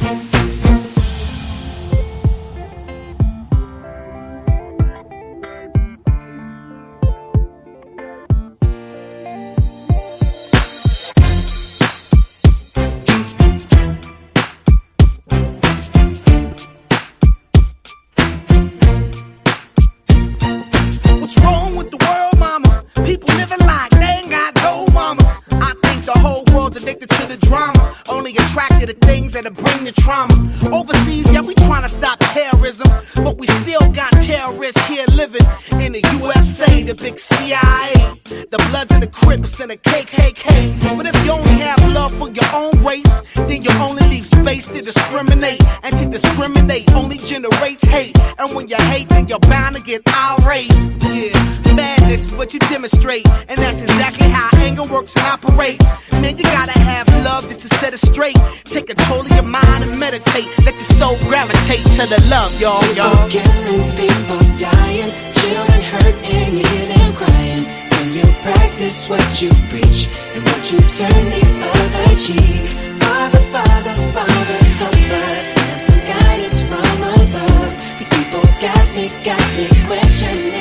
What's wrong with the world, mama? People living like they ain't got no mamas. I think the whole world's addicted to the drama, only attracted to things that'll bring the trauma. Overseas, yeah, we trying to stop terrorism, but we still got terrorists here living in the USA, the big CIA, the Bloods and the Crips and the KKK. But if you only have love for your own race, then you only leave space to discriminate, and to discriminate only generates hate. And when you hate, then you're bound to get irate. Yeah, madness is what you demonstrate, and that's exactly how anger works and operates. Man, you gotta have love just to set it straight. Take control of your mind and meditate. Let your soul gravitate to the love, y'all. People killing, people dying, children hurt and you hear them crying. When you practice what you preach and what you turn the other cheek. Father, Father, Father, help us, send some guidance from above. These people got me questioning.